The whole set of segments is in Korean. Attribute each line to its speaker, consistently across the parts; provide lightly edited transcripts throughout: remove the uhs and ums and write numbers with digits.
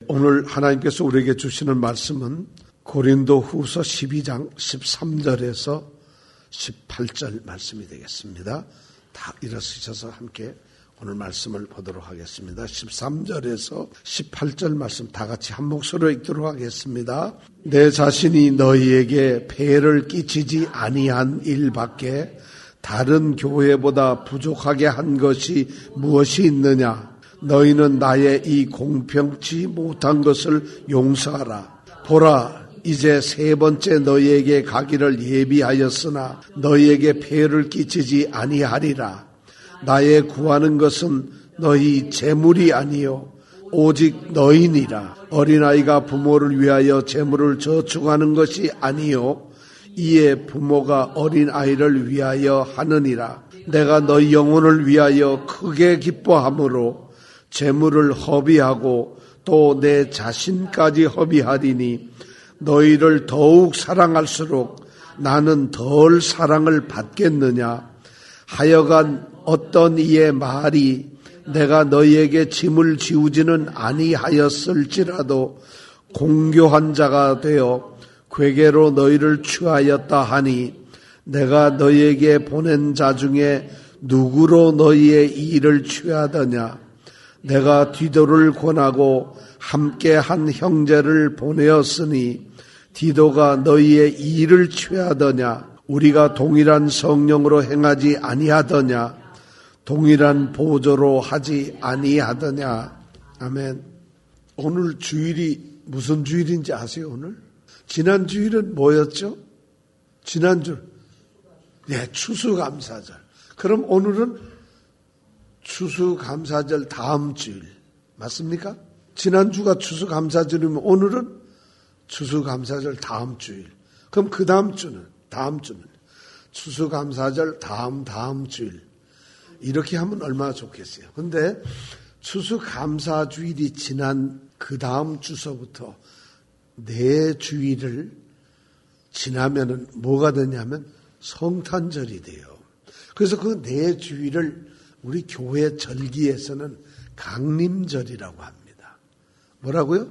Speaker 1: 오늘 하나님께서 우리에게 주시는 말씀은 고린도후서 12장 13절에서 18절 말씀이 되겠습니다. 다 일어서셔서 함께 오늘 말씀을 보도록 하겠습니다. 13절에서 18절 말씀 다 같이 한 목소리로 읽도록 하겠습니다. 내 자신이 너희에게 폐를 끼치지 아니한 일밖에 다른 교회보다 부족하게 한 것이 무엇이 있느냐? 너희는 나의 이 공평치 못한 것을 용서하라. 보라, 이제 세 번째 너희에게 가기를 예비하였으나 너희에게 폐를 끼치지 아니하리라. 나의 구하는 것은 너희 재물이 아니요 오직 너희니라. 어린아이가 부모를 위하여 재물을 저축하는 것이 아니요 이에 부모가 어린아이를 위하여 하느니라. 내가 너희 영혼을 위하여 크게 기뻐하므로 재물을 허비하고 또 내 자신까지 허비하리니 너희를 더욱 사랑할수록 나는 덜 사랑을 받겠느냐. 하여간 어떤 이의 말이 내가 너희에게 짐을 지우지는 아니하였을지라도 공교한 자가 되어 괴계로 너희를 취하였다 하니 내가 너희에게 보낸 자 중에 누구로 너희의 일을 취하더냐. 내가 디도를 권하고 함께한 형제를 보내었으니 디도가 너희의 일을 취하더냐. 우리가 동일한 성령으로 행하지 아니하더냐. 동일한 보조로 하지 아니하더냐. 아멘. 오늘 주일이 무슨 주일인지 아세요? 오늘? 지난 주일은 뭐였죠? 지난주 네, 추수감사절. 그럼 오늘은 추수감사절 다음 주일 맞습니까? 지난주가 추수감사절이면 오늘은 추수감사절 다음 주일. 그럼 그 다음 주는 추수감사절 다음 주일. 이렇게 하면 얼마나 좋겠어요. 근데 추수감사주일이 지난 그 다음 주서부터 네 주일을 지나면은 뭐가 되냐면 성탄절이 돼요. 그래서 그 네 주일을 우리 교회 절기에서는 강림절이라고 합니다. 뭐라고요?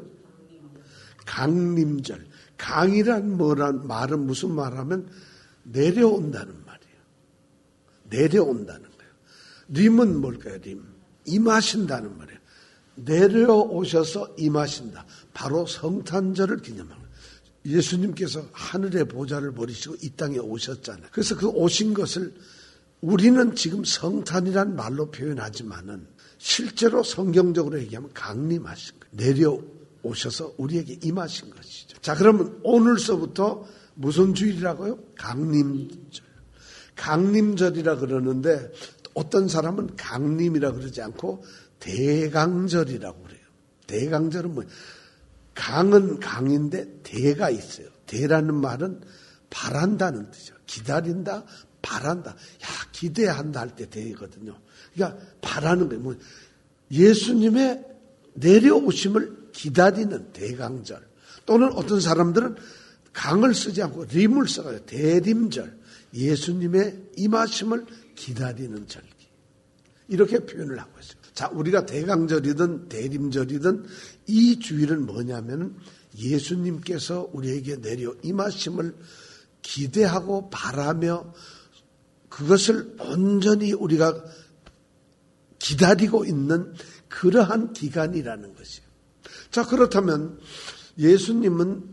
Speaker 1: 강림절. 강이란 말은 무슨 말하면 내려온다는 말이에요. 내려온다는 거예요. 림은 뭘까요? 림. 임하신다는 말이에요. 내려오셔서 임하신다. 바로 성탄절을 기념하는 거예요. 예수님께서 하늘의 보좌를 버리시고 이 땅에 오셨잖아요. 그래서 그 오신 것을 우리는 지금 성탄이란 말로 표현하지만은 실제로 성경적으로 얘기하면 강림하신 거예요. 내려오셔서 우리에게 임하신 것이죠. 자, 그러면 오늘서부터 무슨 주일이라고요? 강림절. 강림절이라 그러는데 어떤 사람은 강림이라 그러지 않고 대강절이라고 그래요. 대강절은 뭐예요? 강은 강인데 대가 있어요. 대라는 말은 바란다는 뜻이죠. 기다린다, 바란다. 야, 기대한다 할 때 대거든요. 그러니까 바라는 거예요. 뭐 예수님의 내려오심을 기다리는 대강절. 또는 어떤 사람들은 강을 쓰지 않고 림을 써가지고 대림절. 예수님의 임하심을 기다리는 절기. 이렇게 표현을 하고 있어요. 자, 우리가 대강절이든 대림절이든 이 주일은 뭐냐면 예수님께서 우리에게 내려 임하심을 기대하고 바라며 그것을 온전히 우리가 기다리고 있는 그러한 기간이라는 것이에요. 자, 그렇다면 예수님은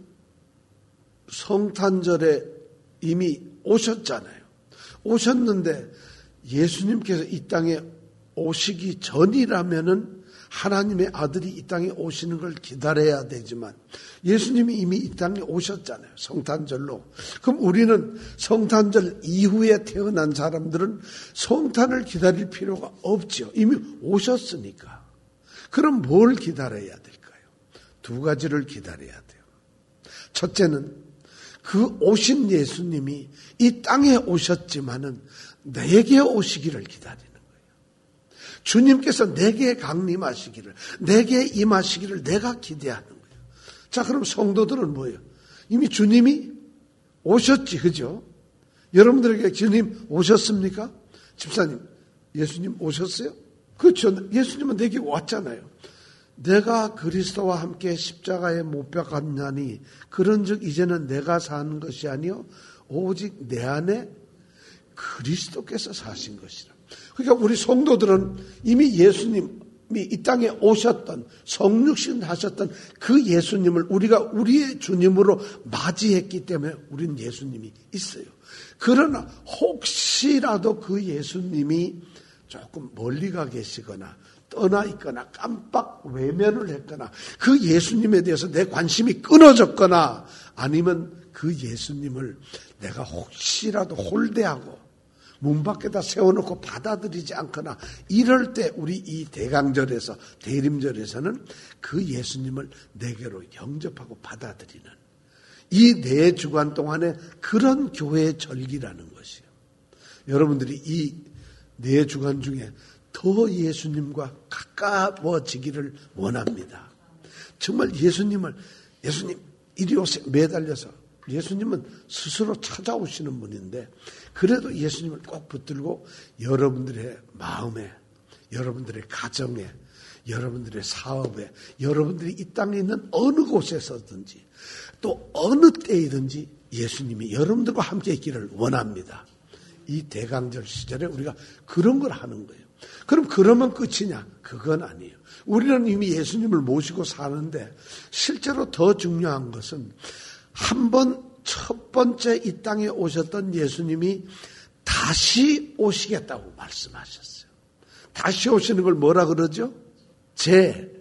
Speaker 1: 성탄절에 이미 오셨잖아요. 오셨는데 예수님께서 이 땅에 오시기 전이라면은 하나님의 아들이 이 땅에 오시는 걸 기다려야 되지만 예수님이 이미 이 땅에 오셨잖아요. 성탄절로. 그럼 우리는 성탄절 이후에 태어난 사람들은 성탄을 기다릴 필요가 없죠. 이미 오셨으니까. 그럼 뭘 기다려야 될까요? 두 가지를 기다려야 돼요. 첫째는 그 오신 예수님이 이 땅에 오셨지만은 내게 오시기를 기다리는 거예요. 주님께서 내게 강림하시기를, 내게 임하시기를 내가 기대하는 거예요. 자, 그럼 성도들은 뭐예요? 이미 주님이 오셨지, 그죠? 여러분들에게 주님 오셨습니까? 집사님, 예수님 오셨어요? 그렇죠. 예수님은 내게 왔잖아요. 내가 그리스도와 함께 십자가에 못 박았나니 그런즉 이제는 내가 사는 것이 아니요 오직 내 안에 그리스도께서 사신 것이라. 그러니까 우리 성도들은 이미 예수님이 이 땅에 오셨던 성육신 하셨던 그 예수님을 우리가 우리의 주님으로 맞이했기 때문에 우리는 예수님이 있어요. 그러나 혹시라도 그 예수님이 조금 멀리 가 계시거나 떠나 있거나 깜빡 외면을 했거나 그 예수님에 대해서 내 관심이 끊어졌거나 아니면 그 예수님을 내가 혹시라도 홀대하고 문 밖에다 세워놓고 받아들이지 않거나 이럴 때 우리 이 대강절에서 대림절에서는 그 예수님을 내게로 영접하고 받아들이는 이 4주간 동안에 그런 교회의 절기라는 것이에요. 여러분들이 이 4주간 중에 더 예수님과 가까워지기를 원합니다. 정말 예수님 이리 오세요 매달려서 예수님은 스스로 찾아오시는 분인데 그래도 예수님을 꼭 붙들고 여러분들의 마음에 여러분들의 가정에 여러분들의 사업에 여러분들이 이 땅에 있는 어느 곳에서든지 또 어느 때이든지 예수님이 여러분들과 함께 있기를 원합니다. 이 대강절 시절에 우리가 그런 걸 하는 거예요. 그럼 그러면 끝이냐? 그건 아니에요. 우리는 이미 예수님을 모시고 사는데 실제로 더 중요한 것은 한번 첫 번째 이 땅에 오셨던 예수님이 다시 오시겠다고 말씀하셨어요. 다시 오시는 걸 뭐라 그러죠? 재림.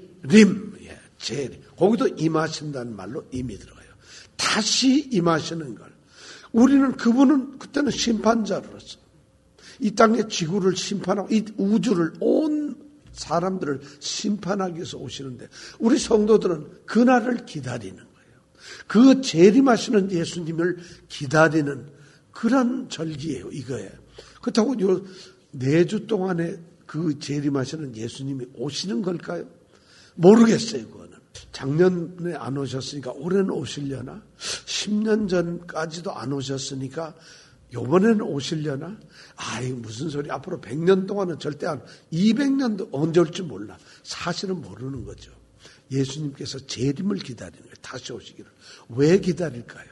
Speaker 1: 재림. 거기도 임하신다는 말로 임이 들어가요. 다시 임하시는 걸. 우리는 그분은 그때는 심판자로서 이 땅의 지구를 심판하고 이 우주를 온 사람들을 심판하기 위해서 오시는데 우리 성도들은 그날을 기다리는 거예요. 그 재림하시는 예수님을 기다리는 그런 절기예요. 이거예요. 그렇다고 요 4주 동안에 그 재림하시는 예수님이 오시는 걸까요? 모르겠어요. 그거는. 작년에 안 오셨으니까 올해는 오시려나? 10년 전까지도 안 오셨으니까 요번에는 오시려나? 아이 무슨 소리. 앞으로 100년 동안은 절대 안 200년도 언제 올지 몰라. 사실은 모르는 거죠. 예수님께서 재림을 기다리는 거예요. 다시 오시기를. 왜 기다릴까요?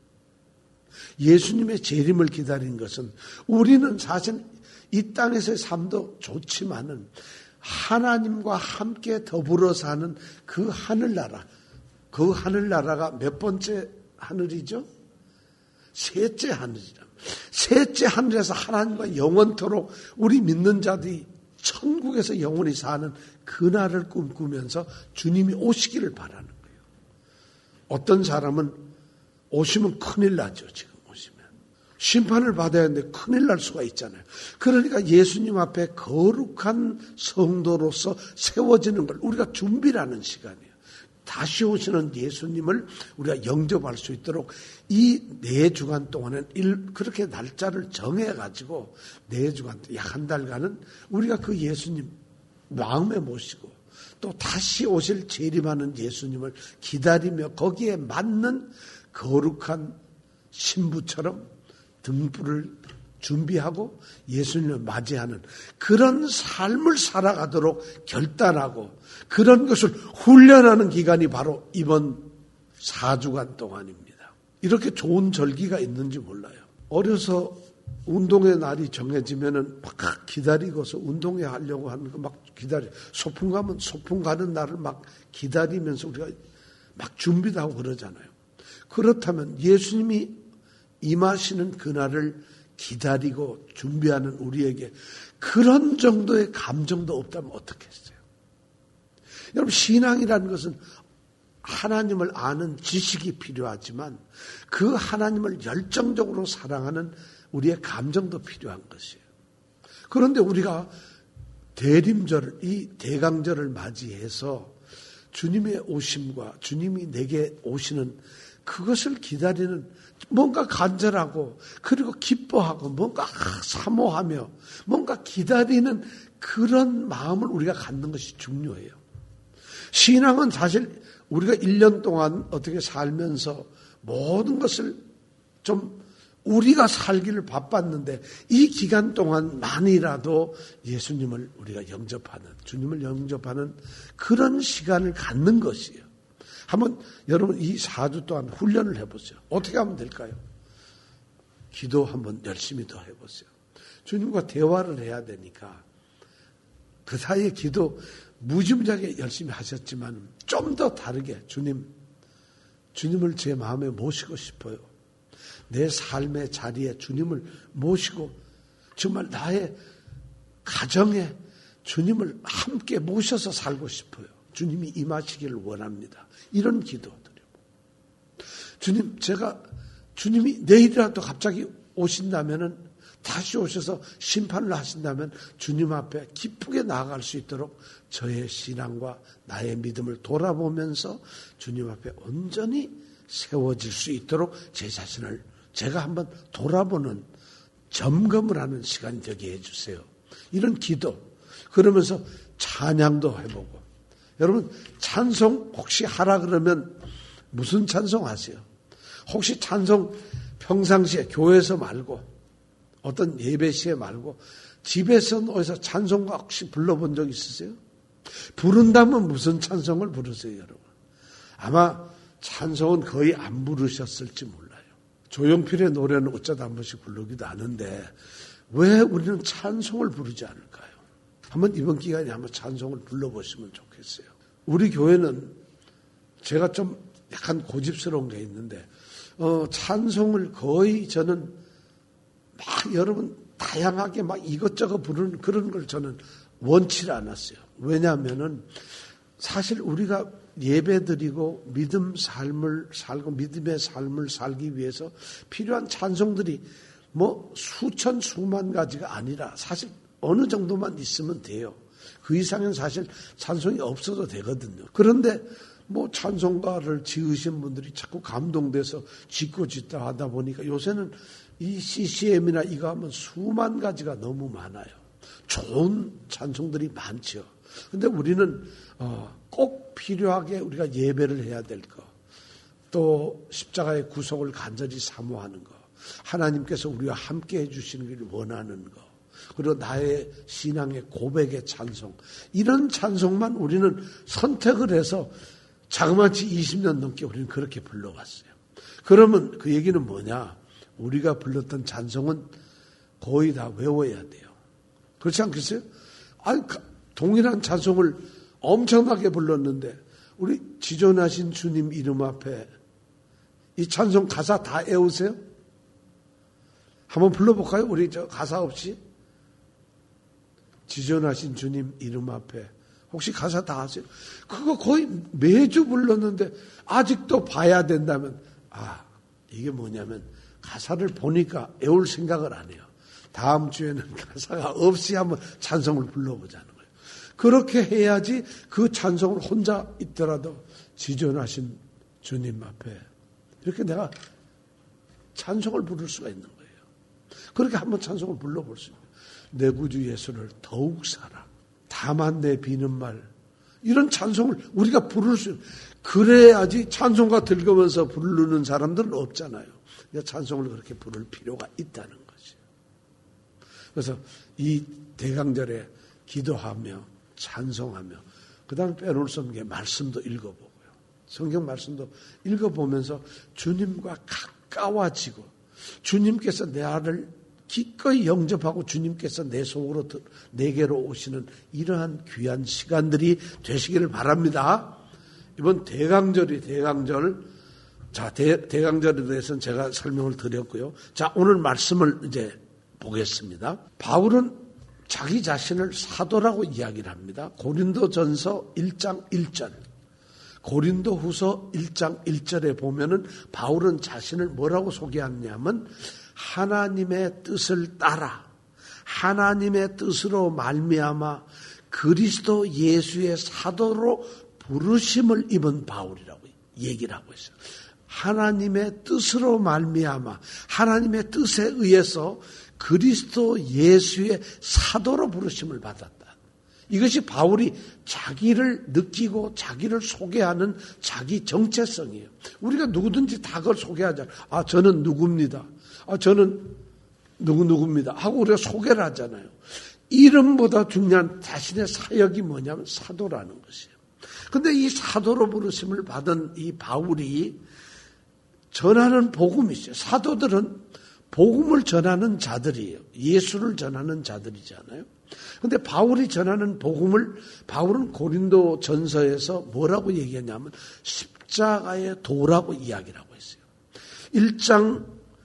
Speaker 1: 예수님의 재림을 기다리는 것은 우리는 사실 이 땅에서의 삶도 좋지만은 하나님과 함께 더불어 사는 그 하늘나라. 그 하늘나라가 몇 번째 하늘이죠? 셋째 하늘이라. 셋째 하늘에서 하나님과 영원토록 우리 믿는 자들이 천국에서 영원히 사는 그날을 꿈꾸면서 주님이 오시기를 바라는 거예요. 어떤 사람은 오시면 큰일 나죠. 지금 오시면. 심판을 받아야 하는데 큰일 날 수가 있잖아요. 그러니까 예수님 앞에 거룩한 성도로서 세워지는 걸 우리가 준비라는 시간이에요. 다시 오시는 예수님을 우리가 영접할 수 있도록 이 4주간 동안은 그렇게 날짜를 정해가지고 4주간, 약 한 달간은 우리가 그 예수님 마음에 모시고 또 다시 오실 재림하는 예수님을 기다리며 거기에 맞는 거룩한 신부처럼 등불을 준비하고 예수님을 맞이하는 그런 삶을 살아가도록 결단하고 그런 것을 훈련하는 기간이 바로 이번 4주간 동안입니다. 이렇게 좋은 절기가 있는지 몰라요. 어려서 운동의 날이 정해지면은 막 기다리고서 운동회 하려고 하는 거 막 소풍 가면 소풍 가는 날을 막 기다리면서 우리가 막 준비도 하고 그러잖아요. 그렇다면 예수님이 임하시는 그날을 기다리고 준비하는 우리에게 그런 정도의 감정도 없다면 어떻겠어요? 여러분, 신앙이라는 것은 하나님을 아는 지식이 필요하지만 그 하나님을 열정적으로 사랑하는 우리의 감정도 필요한 것이에요. 그런데 우리가 대림절, 이 대강절을 맞이해서 주님의 오심과 주님이 내게 오시는 그것을 기다리는 뭔가 간절하고 그리고 기뻐하고 뭔가 사모하며 뭔가 기다리는 그런 마음을 우리가 갖는 것이 중요해요. 신앙은 사실 우리가 1년 동안 어떻게 살면서 모든 것을 좀 우리가 살기를 바빴는데 이 기간 동안만이라도 예수님을 우리가 영접하는, 주님을 영접하는 그런 시간을 갖는 것이에요. 한번 여러분 이 4주 동안 훈련을 해보세요. 어떻게 하면 될까요? 기도 한번 열심히 더 해보세요. 주님과 대화를 해야 되니까 그 사이에 기도 무지무지하게 열심히 하셨지만 좀 더 다르게 주님을 제 마음에 모시고 싶어요. 내 삶의 자리에 주님을 모시고 정말 나의 가정에 주님을 함께 모셔서 살고 싶어요. 주님이 임하시기를 원합니다. 이런 기도드려요. 주님이 내일이라도 갑자기 오신다면은 다시 오셔서 심판을 하신다면 주님 앞에 기쁘게 나아갈 수 있도록 저의 신앙과 나의 믿음을 돌아보면서 주님 앞에 온전히 세워질 수 있도록 제 자신을 제가 한번 돌아보는 점검을 하는 시간이 되게 해주세요. 이런 기도, 그러면서 찬양도 해보고. 여러분 찬송 혹시 하라 그러면 무슨 찬송 하세요? 혹시 찬송 평상시에 교회에서 말고 어떤 예배 시에 말고 집에서 어디서 찬송가 혹시 불러본 적 있으세요? 부른다면 무슨 찬송을 부르세요, 여러분? 아마 찬송은 거의 안 부르셨을지 몰라요. 조용필의 노래는 어쩌다 한 번씩 부르기도 하는데 왜 우리는 찬송을 부르지 않을까요? 한번 이번 기간에 한번 찬송을 불러보시면 좋겠어요. 우리 교회는 제가 좀 약간 고집스러운 게 있는데 찬송을 거의 저는 막 여러분 다양하게 막 이것저것 부르는 그런 걸 저는 원치 않았어요. 왜냐하면은 사실 우리가 예배드리고 믿음 삶을 살고 믿음의 삶을 살기 위해서 필요한 찬송들이 뭐 수천 수만 가지가 아니라 사실 어느 정도만 있으면 돼요. 그 이상은 사실 찬송이 없어도 되거든요. 그런데 뭐 찬송가를 지으신 분들이 자꾸 감동돼서 짓고 짓다 하다 보니까 요새는 이 CCM이나 이거 하면 수만 가지가 너무 많아요. 좋은 찬송들이 많죠. 근데 우리는 꼭 필요하게 우리가 예배를 해야 될 거, 또 십자가의 구속을 간절히 사모하는 거, 하나님께서 우리와 함께 해주시는 걸 원하는 거, 그리고 나의 신앙의 고백의 찬송, 이런 찬송만 우리는 선택을 해서 자그마치 20년 넘게 우리는 그렇게 불러왔어요. 그러면 그 얘기는 뭐냐? 우리가 불렀던 찬송은 거의 다 외워야 돼요. 그렇지 않겠어요? 아니, 동일한 찬송을 엄청나게 불렀는데 우리 지존하신 주님 이름 앞에 이 찬송 가사 다 외우세요? 한번 불러볼까요? 우리 저 가사 없이 지존하신 주님 이름 앞에 혹시 가사 다 아세요? 그거 거의 매주 불렀는데 아직도 봐야 된다면 이게 뭐냐면 가사를 보니까 외울 생각을 안 해요. 다음 주에는 가사가 없이 한번 찬송을 불러보자는 거예요. 그렇게 해야지 그 찬송을 혼자 있더라도 지존하신 주님 앞에 이렇게 내가 찬송을 부를 수가 있는 거예요. 그렇게 한번 찬송을 불러볼 수 있어요. 내 구주 예수를 더욱 사랑, 다만 내 비는 말, 이런 찬송을 우리가 부를 수 있어요. 그래야지 찬송가 들으면서 부르는 사람들은 없잖아요. 찬송을 그렇게 부를 필요가 있다는 거죠. 그래서 이 대강절에 기도하며 찬송하며 그 다음에 빼놓을 수 없는 게 말씀도 읽어보고요. 성경 말씀도 읽어보면서 주님과 가까워지고 주님께서 내 아를 기꺼이 영접하고 주님께서 내 속으로 내게로 오시는 이러한 귀한 시간들이 되시기를 바랍니다. 이번 대강절이 대강절. 자, 대강절에 대해서는 제가 설명을 드렸고요. 자, 오늘 말씀을 이제 보겠습니다. 바울은 자기 자신을 사도라고 이야기를 합니다. 고린도전서 1장 1절, 고린도후서 1장 1절에 보면은 바울은 자신을 뭐라고 소개하냐면 하나님의 뜻을 따라 하나님의 뜻으로 말미암아 그리스도 예수의 사도로 부르심을 입은 바울이라고 얘기를 하고 있어요. 하나님의 뜻으로 말미암아 하나님의 뜻에 의해서 그리스도 예수의 사도로 부르심을 받았다. 이것이 바울이 자기를 느끼고 자기를 소개하는 자기 정체성이에요. 우리가 누구든지 다 그걸 소개하잖아요. 저는 누구입니다. 저는 누구누구입니다 하고 우리가 소개를 하잖아요. 이름보다 중요한 자신의 사역이 뭐냐면 사도라는 것이에요. 근데 이 사도로 부르심을 받은 이 바울이 전하는 복음이 있어요. 사도들은 복음을 전하는 자들이에요. 예수를 전하는 자들이잖아요. 근데 바울이 전하는 복음을 바울은 고린도 전서에서 뭐라고 얘기했냐면 십자가의 도라고 이야기를 하고 있어요. 1장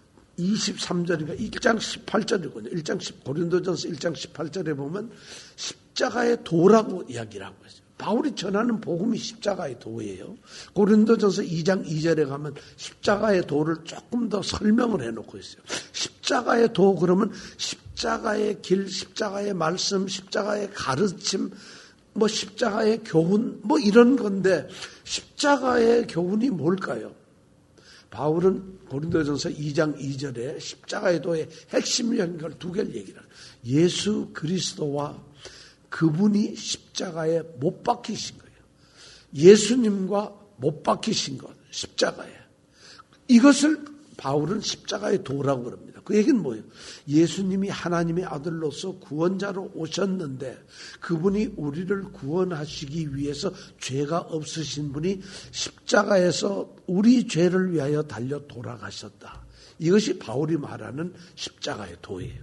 Speaker 1: 23절인가 1장 18절이거든요. 1장 고린도전서 1장 18절에 보면 십자가의 도라고 이야기를 하고 있어요. 바울이 전하는 복음이 십자가의 도예요. 고린도전서 2장 2절에 가면 십자가의 도를 조금 더 설명을 해놓고 있어요. 십자가의 도 그러면 십자가의 길, 십자가의 말씀, 십자가의 가르침, 십자가의 교훈, 이런 건데 십자가의 교훈이 뭘까요? 바울은 고린도전서 2장 2절에 십자가의 도의 핵심적인 걸 두 개를 얘기를 해요. 예수 그리스도와 그분이 십자가에 못 박히신 거예요. 예수님과 못 박히신 것, 십자가에. 이것을 바울은 십자가의 도라고 그럽니다. 그 얘기는 뭐예요? 예수님이 하나님의 아들로서 구원자로 오셨는데 그분이 우리를 구원하시기 위해서 죄가 없으신 분이 십자가에서 우리 죄를 위하여 달려 돌아가셨다. 이것이 바울이 말하는 십자가의 도예요.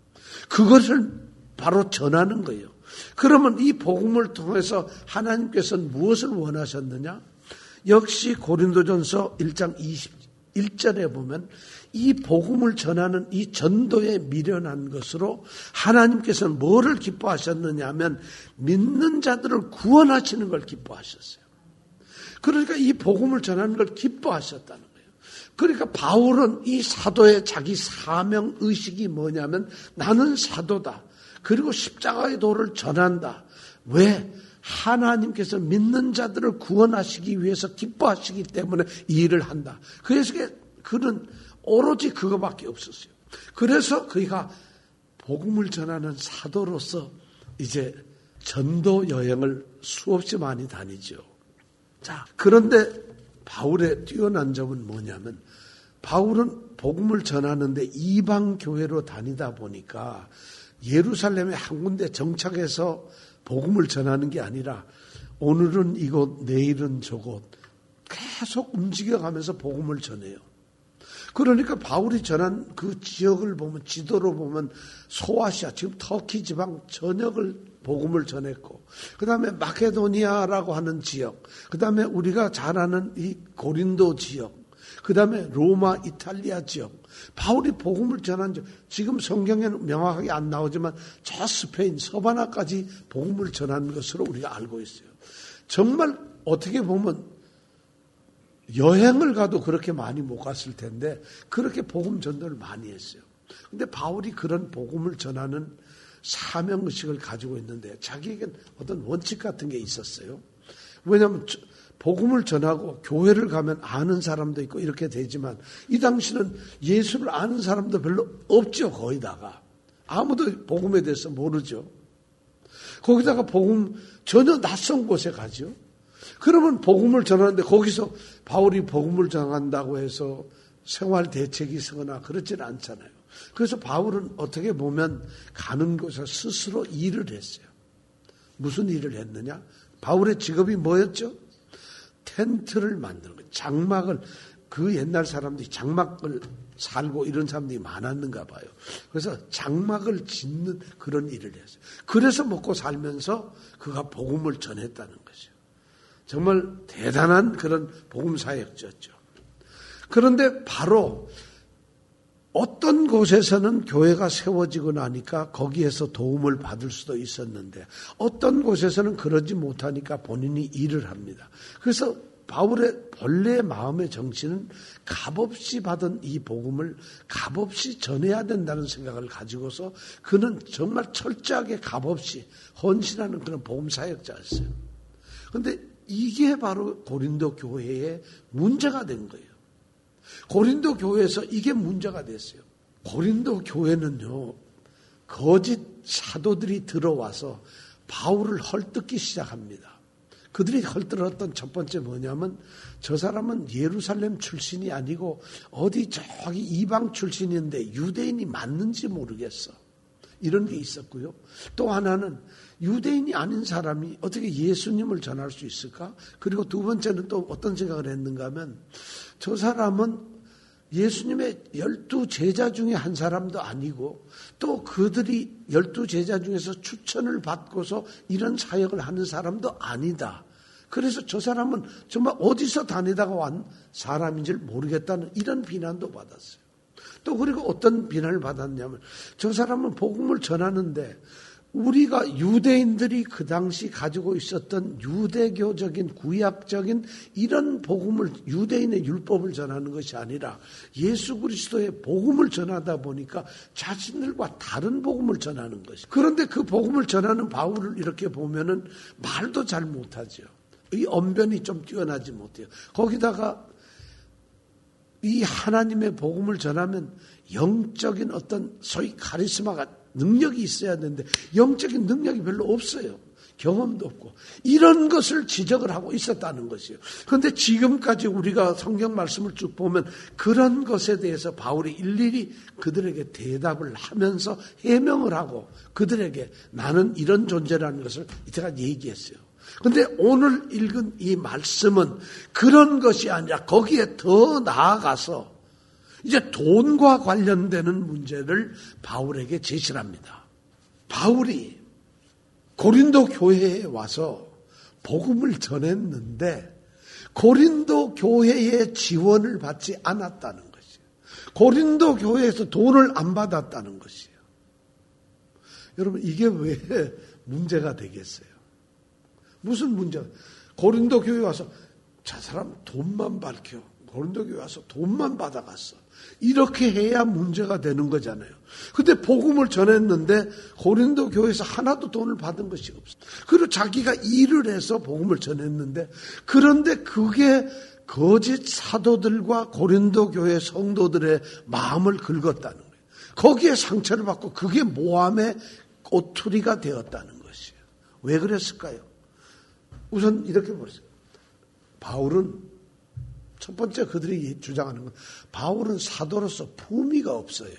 Speaker 1: 그것을 바로 전하는 거예요. 그러면 이 복음을 통해서 하나님께서는 무엇을 원하셨느냐? 역시 고린도전서 1장 21절에 보면 이 복음을 전하는 이 전도에 미련한 것으로 하나님께서는 뭐를 기뻐하셨느냐 하면 믿는 자들을 구원하시는 걸 기뻐하셨어요. 그러니까 이 복음을 전하는 걸 기뻐하셨다는 거예요. 그러니까 바울은 이 사도의 자기 사명 의식이 뭐냐면 나는 사도다. 그리고 십자가의 도를 전한다. 왜? 하나님께서 믿는 자들을 구원하시기 위해서 기뻐하시기 때문에 이 일을 한다. 그래서 그는 오로지 그거밖에 없었어요. 그래서 그가 복음을 전하는 사도로서 이제 전도 여행을 수없이 많이 다니죠. 자, 그런데 바울의 뛰어난 점은 뭐냐면 바울은 복음을 전하는데 이방 교회로 다니다 보니까 예루살렘에 한 군데 정착해서 복음을 전하는 게 아니라 오늘은 이곳 내일은 저곳 계속 움직여가면서 복음을 전해요. 그러니까 바울이 전한 그 지역을 보면 지도로 보면 소아시아 지금 터키 지방 전역을 복음을 전했고 그 다음에 마케도니아라고 하는 지역 그 다음에 우리가 잘 아는 이 고린도 지역 그 다음에 로마 이탈리아 지역 바울이 복음을 전한 적 지금 성경에는 명확하게 안 나오지만 저 스페인 서바나까지 복음을 전한 것으로 우리가 알고 있어요. 정말 어떻게 보면 여행을 가도 그렇게 많이 못 갔을 텐데 그렇게 복음 전도를 많이 했어요. 근데 바울이 그런 복음을 전하는 사명의식을 가지고 있는데 자기에겐 어떤 원칙 같은 게 있었어요. 왜냐하면 복음을 전하고 교회를 가면 아는 사람도 있고 이렇게 되지만 이 당시는 예수를 아는 사람도 별로 없죠. 거의다가 아무도 복음에 대해서 모르죠. 거기다가 복음 전혀 낯선 곳에 가죠. 그러면 복음을 전하는데 거기서 바울이 복음을 전한다고 해서 생활 대책이 서거나 그렇지는 않잖아요. 그래서 바울은 어떻게 보면 가는 곳에 스스로 일을 했어요. 무슨 일을 했느냐? 바울의 직업이 뭐였죠? 텐트를 만드는 거예요. 장막을 그 옛날 사람들이 장막을 살고 이런 사람들이 많았는가 봐요. 그래서 장막을 짓는 그런 일을 했어요. 그래서 먹고 살면서 그가 복음을 전했다는 거죠. 정말 대단한 그런 복음 사역자였죠. 그런데 바로 어떤 곳에서는 교회가 세워지고 나니까 거기에서 도움을 받을 수도 있었는데 어떤 곳에서는 그러지 못하니까 본인이 일을 합니다. 그래서 바울의 본래의 마음의 정신은 값없이 받은 이 복음을 값없이 전해야 된다는 생각을 가지고서 그는 정말 철저하게 값없이 헌신하는 그런 복음 사역자였어요. 그런데 이게 바로 고린도 교회의 문제가 된 거예요. 고린도 교회에서 이게 문제가 됐어요. 고린도 교회는요, 거짓 사도들이 들어와서 바울을 헐뜯기 시작합니다. 그들이 헐뜯었던 첫 번째 뭐냐면 저 사람은 예루살렘 출신이 아니고 어디 저기 이방 출신인데 유대인이 맞는지 모르겠어. 이런 게 있었고요. 또 하나는 유대인이 아닌 사람이 어떻게 예수님을 전할 수 있을까? 그리고 두 번째는 또 어떤 생각을 했는가 하면 저 사람은 예수님의 12제자 중에 한 사람도 아니고 또 그들이 12제자 중에서 추천을 받고서 이런 사역을 하는 사람도 아니다. 그래서 저 사람은 정말 어디서 다니다가 온 사람인지 모르겠다는 이런 비난도 받았어요. 또 그리고 어떤 비난을 받았냐면 저 사람은 복음을 전하는데 우리가 유대인들이 그 당시 가지고 있었던 유대교적인 구약적인 이런 복음을 유대인의 율법을 전하는 것이 아니라 예수 그리스도의 복음을 전하다 보니까 자신들과 다른 복음을 전하는 것이. 그런데 그 복음을 전하는 바울을 이렇게 보면은 말도 잘 못하죠. 이 언변이 좀 뛰어나지 못해요. 거기다가 이 하나님의 복음을 전하면 영적인 어떤 소위 카리스마가 능력이 있어야 되는데 영적인 능력이 별로 없어요. 경험도 없고 이런 것을 지적을 하고 있었다는 것이에요. 그런데 지금까지 우리가 성경 말씀을 쭉 보면 그런 것에 대해서 바울이 일일이 그들에게 대답을 하면서 해명을 하고 그들에게 나는 이런 존재라는 것을 이때까지 얘기했어요. 그런데 오늘 읽은 이 말씀은 그런 것이 아니라 거기에 더 나아가서 이제 돈과 관련되는 문제를 바울에게 제시를 합니다. 바울이 고린도 교회에 와서 복음을 전했는데 고린도 교회의 지원을 받지 않았다는 것이에요. 고린도 교회에서 돈을 안 받았다는 것이에요. 여러분 이게 왜 문제가 되겠어요? 무슨 문제가? 고린도 교회에 와서 저 사람 돈만 밝혀. 고린도 교회 와서 돈만 받아갔어. 이렇게 해야 문제가 되는 거잖아요. 근데 복음을 전했는데 고린도 교회에서 하나도 돈을 받은 것이 없어. 그리고 자기가 일을 해서 복음을 전했는데 그런데 그게 거짓 사도들과 고린도 교회 성도들의 마음을 긁었다는 거예요. 거기에 상처를 받고 그게 모함의 꼬투리가 되었다는 것이에요. 왜 그랬을까요? 우선 이렇게 보세요. 바울은 첫 번째 그들이 주장하는 건 바울은 사도로서 품위가 없어요.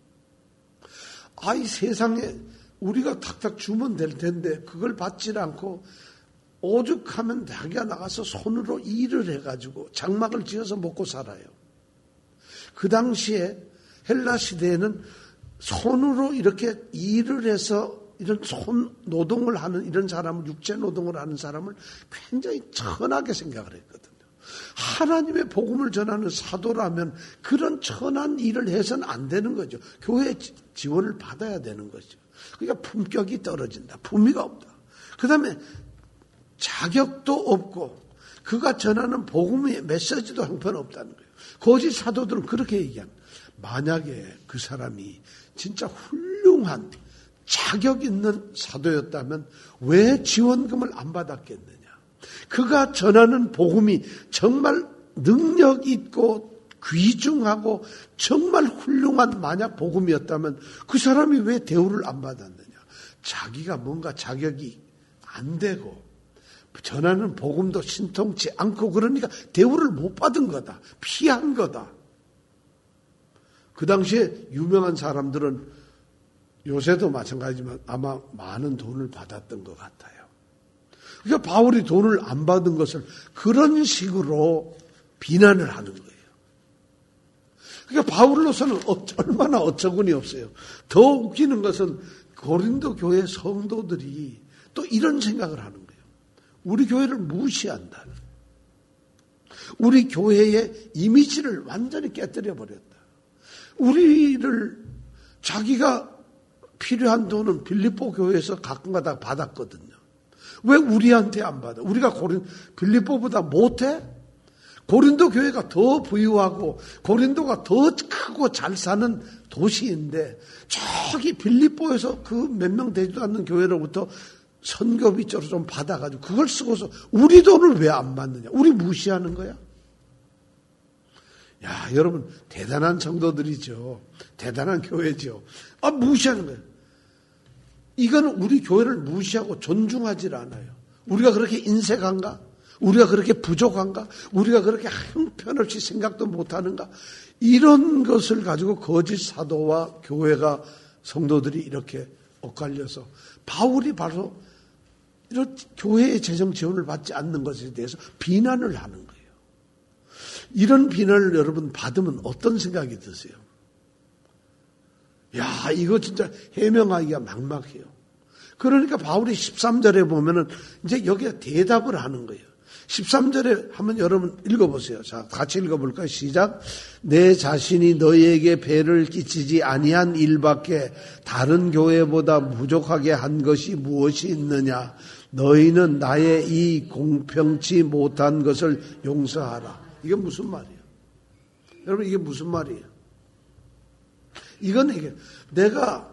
Speaker 1: 이 세상에 우리가 탁탁 주면 될 텐데 그걸 받지 않고 오죽하면 자기가 나가서 손으로 일을 해가지고 장막을 지어서 먹고 살아요. 그 당시에 헬라 시대에는 손으로 이렇게 일을 해서 이런 손 노동을 하는 이런 사람을 육체 노동을 하는 사람을 굉장히 천하게 생각을 했거든요. 하나님의 복음을 전하는 사도라면 그런 천한 일을 해서는 안 되는 거죠. 교회 지원을 받아야 되는 거죠. 그러니까 품격이 떨어진다. 품위가 없다. 그 다음에 자격도 없고 그가 전하는 복음의 메시지도 형편없다는 거예요. 거짓 사도들은 그렇게 얘기합니다. 만약에 그 사람이 진짜 훌륭한 자격 있는 사도였다면 왜 지원금을 안 받았겠느냐. 그가 전하는 복음이 정말 능력 있고 귀중하고 정말 훌륭한 만약 복음이었다면 그 사람이 왜 대우를 안 받았느냐. 자기가 뭔가 자격이 안 되고 전하는 복음도 신통치 않고 그러니까 대우를 못 받은 거다. 피한 거다. 그 당시에 유명한 사람들은 요새도 마찬가지지만 아마 많은 돈을 받았던 것 같아요. 그러니까 바울이 돈을 안 받은 것을 그런 식으로 비난을 하는 거예요. 그러니까 바울로서는 얼마나 어처구니 없어요. 더 웃기는 것은 고린도 교회 성도들이 또 이런 생각을 하는 거예요. 우리 교회를 무시한다. 우리 교회의 이미지를 완전히 깨뜨려 버렸다. 우리를 자기가 필요한 돈은 빌립보 교회에서 가끔가다 받았거든요. 왜 우리한테 안 받아? 우리가 빌립보보다 못해? 고린도 교회가 더 부유하고 고린도가 더 크고 잘 사는 도시인데 저기 빌립보에서 그 몇 명 되지도 않는 교회로부터 선교비 쪽으로 좀 받아가지고 그걸 쓰고서 우리 돈을 왜 안 받느냐? 우리 무시하는 거야? 야, 여러분 대단한 성도들이죠. 대단한 교회죠. 무시하는 거예요. 이거는 우리 교회를 무시하고 존중하지 않아요. 우리가 그렇게 인색한가? 우리가 그렇게 부족한가? 우리가 그렇게 형편없이 생각도 못하는가? 이런 것을 가지고 거짓 사도와 교회가 성도들이 이렇게 엇갈려서 바울이 바로 이런 교회의 재정 지원을 받지 않는 것에 대해서 비난을 하는 거예요. 이런 비난을 여러분 받으면 어떤 생각이 드세요? 야, 이거 진짜 해명하기가 막막해요. 그러니까 바울이 13절에 보면은 이제 여기에 대답을 하는 거예요. 13절에 한번 여러분 읽어보세요. 자, 같이 읽어볼까요? 시작. 내 자신이 너희에게 배를 끼치지 아니한 일밖에 다른 교회보다 부족하게 한 것이 무엇이 있느냐? 너희는 나의 이 공평치 못한 것을 용서하라. 이게 무슨 말이에요? 여러분, 이게 무슨 말이에요? 이건 이게 내가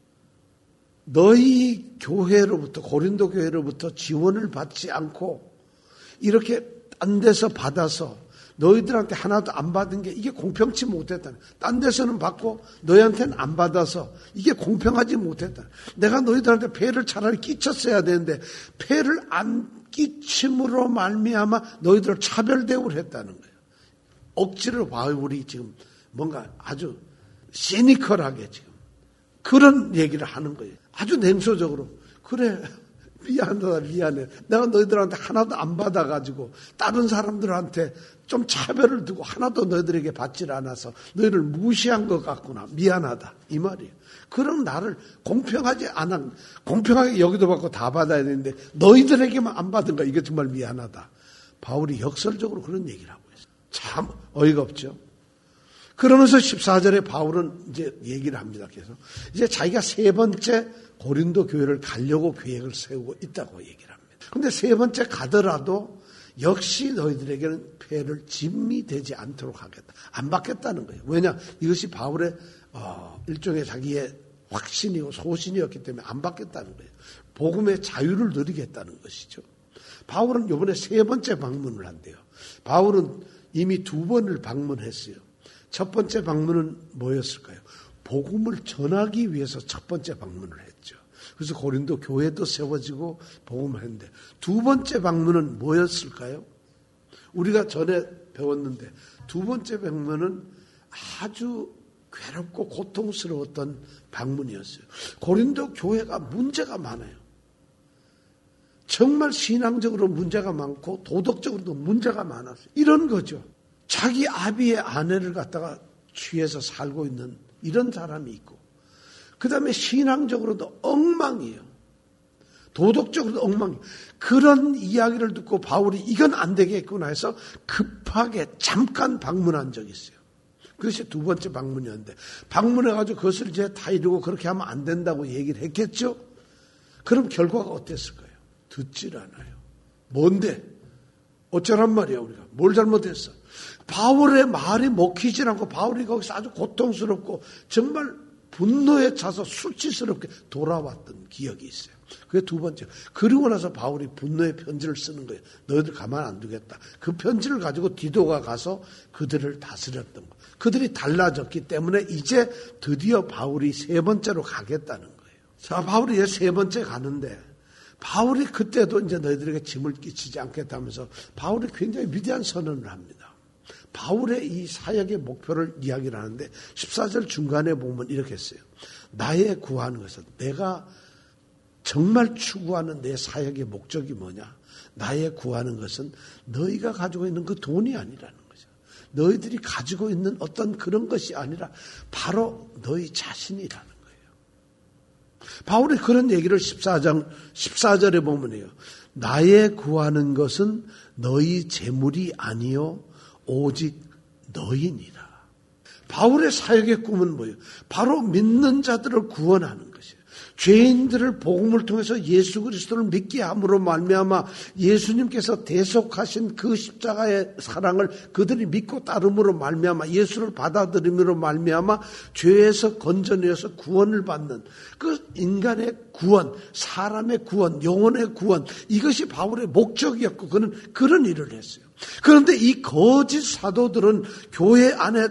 Speaker 1: 너희 교회로부터, 고린도 교회로부터 지원을 받지 않고 이렇게 딴 데서 받아서 너희들한테 하나도 안 받은 게 이게 공평치 못했다. 딴 데서는 받고 너희한테는 안 받아서 이게 공평하지 못했다. 내가 너희들한테 폐를 차라리 끼쳤어야 되는데 폐를 안 끼침으로 말미암아 너희들을 차별 대우를 했다는 거예요. 억지로 바울이 지금 뭔가 아주 시니컬하게 지금 그런 얘기를 하는 거예요. 아주 냉소적으로. 그래, 미안하다, 미안해. 내가 너희들한테 하나도 안 받아가지고 다른 사람들한테 좀 차별을 두고 하나도 너희들에게 받질 않아서 너희를 무시한 것 같구나. 미안하다. 이 말이에요. 그럼 나를 공평하지 않아. 공평하게 여기도 받고 다 받아야 되는데 너희들에게만 안 받은 거 이게 정말 미안하다. 바울이 역설적으로 그런 얘기를 하고 있어요. 참 어이가 없죠. 그러면서 14절에 바울은 이제 얘기를 합니다. 그래서 이제 자기가 세 번째 고린도 교회를 가려고 계획을 세우고 있다고 얘기를 합니다. 그런데 세 번째 가더라도 역시 너희들에게는 폐를 짐이 되지 않도록 하겠다. 안 받겠다는 거예요. 왜냐? 이것이 바울의 일종의 자기의 확신이고 소신이었기 때문에 안 받겠다는 거예요. 복음의 자유를 누리겠다는 것이죠. 바울은 이번에 세 번째 방문을 한대요. 바울은 이미 2번을 방문했어요. 첫 번째 방문은 뭐였을까요? 복음을 전하기 위해서 첫 번째 방문을 했죠. 그래서 고린도 교회도 세워지고 복음을 했는데 두 번째 방문은 뭐였을까요? 우리가 전에 배웠는데 두 번째 방문은 아주 괴롭고 고통스러웠던 방문이었어요. 고린도 교회가 문제가 많아요. 정말 신앙적으로 문제가 많고 도덕적으로도 문제가 많았어요. 이런 거죠. 자기 아비의 아내를 갖다가 취해서 살고 있는 이런 사람이 있고 그 다음에 신앙적으로도 엉망이에요. 도덕적으로도 엉망이에요. 그런 이야기를 듣고 바울이 이건 안 되겠구나 해서 급하게 잠깐 방문한 적이 있어요. 그것이 두 번째 방문이었는데 방문해가지고 그것을 이제 다 이루고 그렇게 하면 안 된다고 얘기를 했겠죠. 그럼 결과가 어땠을까요? 듣질 않아요. 뭔데? 어쩌란 말이야 우리가. 뭘 잘못했어? 바울의 말이 먹히질 않고 바울이 거기서 아주 고통스럽고 정말 분노에 차서 수치스럽게 돌아왔던 기억이 있어요. 그게 두 번째. 그리고 나서 바울이 분노의 편지를 쓰는 거예요. 너희들 가만 안 두겠다. 그 편지를 가지고 디도가 가서 그들을 다스렸던 거예요. 그들이 달라졌기 때문에 이제 드디어 바울이 세 번째로 가겠다는 거예요. 자, 바울이 이제 세 번째 가는데 바울이 그때도 이제 너희들에게 짐을 끼치지 않겠다면서 바울이 굉장히 위대한 선언을 합니다. 바울의 이 사역의 목표를 이야기를 하는데 14절 중간에 보면 이렇게 했어요. 나의 구하는 것은 내가 정말 추구하는 내 사역의 목적이 뭐냐? 나의 구하는 것은 너희가 가지고 있는 그 돈이 아니라는 거죠. 너희들이 가지고 있는 어떤 그런 것이 아니라 바로 너희 자신이라는 거예요. 바울이 그런 얘기를 14절에 보면 해요. 나의 구하는 것은 너희 재물이 아니요 오직 너희니라. 바울의 사역의 꿈은 뭐예요? 바로 믿는 자들을 구원하는 것이에요. 죄인들을 복음을 통해서 예수 그리스도를 믿게 함으로 말미암아 예수님께서 대속하신 그 십자가의 사랑을 그들이 믿고 따름으로 말미암아 예수를 받아들임으로 말미암아 죄에서 건져내어서 구원을 받는 그 인간의 구원, 사람의 구원, 영혼의 구원, 이것이 바울의 목적이었고 그는 그런 일을 했어요. 그런데 이 거짓 사도들은 교회 안에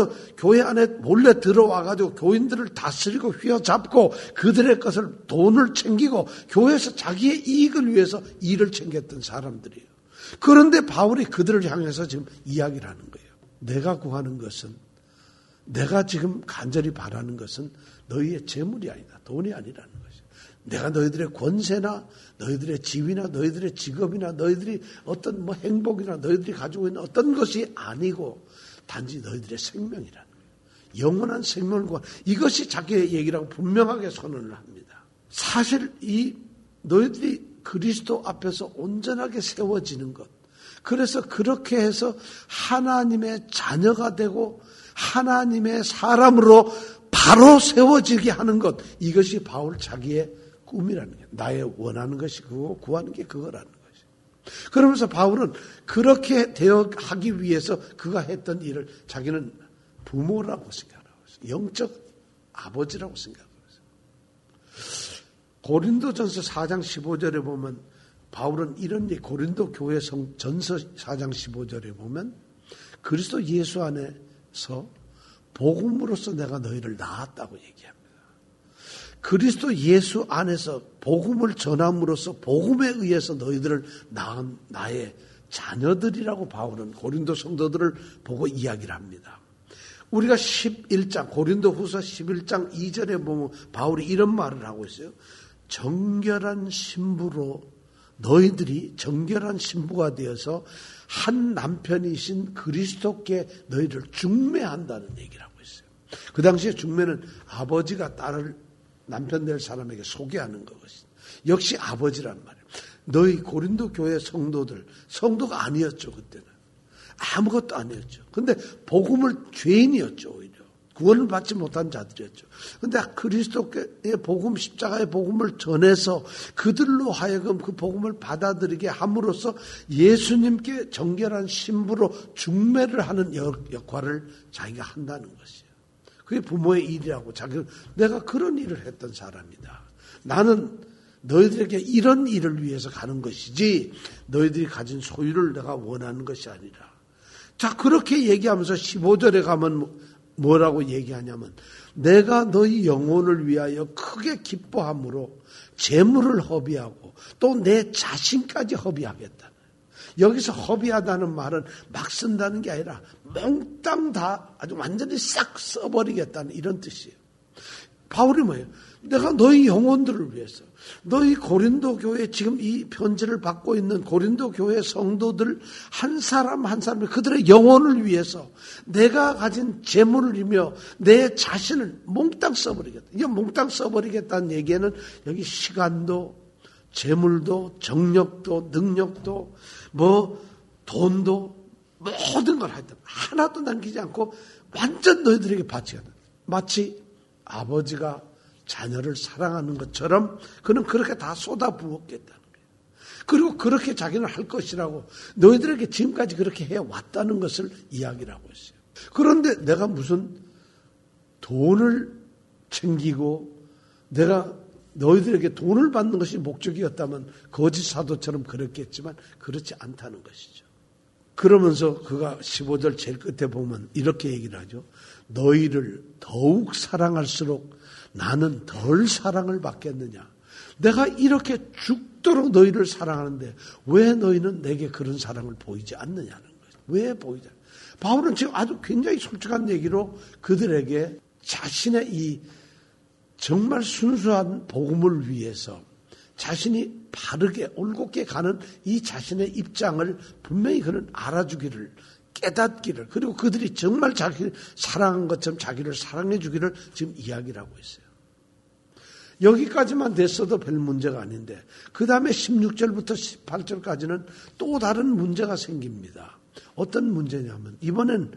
Speaker 1: 몰래 들어와가지고 교인들을 다스리고 휘어잡고 그들의 것을 돈을 챙기고 교회에서 자기의 이익을 위해서 일을 챙겼던 사람들이에요. 그런데 바울이 그들을 향해서 지금 이야기를 하는 거예요. 내가 구하는 것은, 내가 지금 간절히 바라는 것은 너희의 재물이 아니다. 돈이 아니라는 것이에요. 내가 너희들의 권세나 너희들의 지위나 너희들의 직업이나 너희들이 어떤 행복이나 너희들이 가지고 있는 어떤 것이 아니고 단지 너희들의 생명이라는 거예요. 영원한 생명을 구하, 이것이 자기의 얘기라고 분명하게 선언을 합니다. 사실 이 너희들이 그리스도 앞에서 온전하게 세워지는 것, 그래서 그렇게 해서 하나님의 자녀가 되고 하나님의 사람으로 바로 세워지게 하는 것, 이것이 바울 자기의 꿈이라는 거예요. 나의 원하는 것이 그거고 구하는 게 그거라는 것이에요. 그러면서 바울은 그렇게 되어 하기 위해서 그가 했던 일을 자기는 부모라고 생각하고 있어요. 영적 아버지라고 생각하고 있어요. 고린도전서 4장 15절에 보면 바울은 이런 고린도 교회 전서 4장 15절에 보면 그리스도 예수 안에서 복음으로써 내가 너희를 낳았다고 얘기합니다. 그리스도 예수 안에서 복음을 전함으로써 복음에 의해서 너희들을 낳은 나의 자녀들이라고 바울은 고린도 성도들을 보고 이야기를 합니다. 우리가 11장 고린도 후서 11장 2절에 보면 바울이 이런 말을 하고 있어요. 정결한 신부로 너희들이 정결한 신부가 되어서 한 남편이신 그리스도께 너희를 중매한다는 얘기를 하고 있어요. 그 당시에 중매는 아버지가 딸을 남편 될 사람에게 소개하는 것이 역시 아버지란 말이에요. 너희 고린도 교회 성도가 아니었죠. 그때는 아무것도 아니었죠. 근데 복음을 죄인이었죠. 오히려 구원을 받지 못한 자들이었죠. 근데 그리스도의 복음, 십자가의 복음을 전해서 그들로 하여금 그 복음을 받아들이게 함으로써 예수님께 정결한 신부로 중매를 하는 역할을 자기가 한다는 것이에요. 그게 부모의 일이라고 내가 그런 일을 했던 사람이다. 나는 너희들에게 이런 일을 위해서 가는 것이지 너희들이 가진 소유를 내가 원하는 것이 아니라. 자, 그렇게 얘기하면서 15절에 가면 뭐라고 얘기하냐면 내가 너희 영혼을 위하여 크게 기뻐함으로 재물을 허비하고 또 내 자신까지 허비하겠다. 여기서 허비하다는 말은 막 쓴다는 게 아니라 몽땅 다 아주 완전히 싹 써버리겠다는 이런 뜻이에요. 바울이 뭐예요? 내가 너희 영혼들을 위해서, 너희 고린도 교회 지금 이 편지를 받고 있는 고린도 교회 성도들 한 사람 한 사람이 그들의 영혼을 위해서 내가 가진 재물이며 내 자신을 몽땅 써버리겠다. 이게 몽땅 써버리겠다는 얘기에는 여기 시간도 재물도 정력도 능력도 돈도 모든 걸 하여튼 하나도 남기지 않고 완전 너희들에게 바치겠다. 마치 아버지가 자녀를 사랑하는 것처럼 그는 그렇게 다 쏟아부었겠다는 거예요. 그리고 그렇게 자기는 할 것이라고 너희들에게 지금까지 그렇게 해왔다는 것을 이야기를 하고 있어요. 그런데 내가 무슨 돈을 챙기고 내가 너희들에게 돈을 받는 것이 목적이었다면 거짓 사도처럼 그랬겠지만 그렇지 않다는 것이죠. 그러면서 그가 15절 제일 끝에 보면 이렇게 얘기를 하죠. 너희를 더욱 사랑할수록 나는 덜 사랑을 받겠느냐. 내가 이렇게 죽도록 너희를 사랑하는데 왜 너희는 내게 그런 사랑을 보이지 않느냐는 거죠. 왜 보이지 않느냐. 바울은 지금 아주 굉장히 솔직한 얘기로 그들에게 자신의 이 정말 순수한 복음을 위해서 자신이 바르게 올곧게 가는 이 자신의 입장을 분명히 그는 알아주기를 깨닫기를 그리고 그들이 정말 자기를 사랑한 것처럼 자기를 사랑해 주기를 지금 이야기를 하고 있어요. 여기까지만 됐어도 별 문제가 아닌데 그 다음에 16절부터 18절까지는 또 다른 문제가 생깁니다. 어떤 문제냐면 이번엔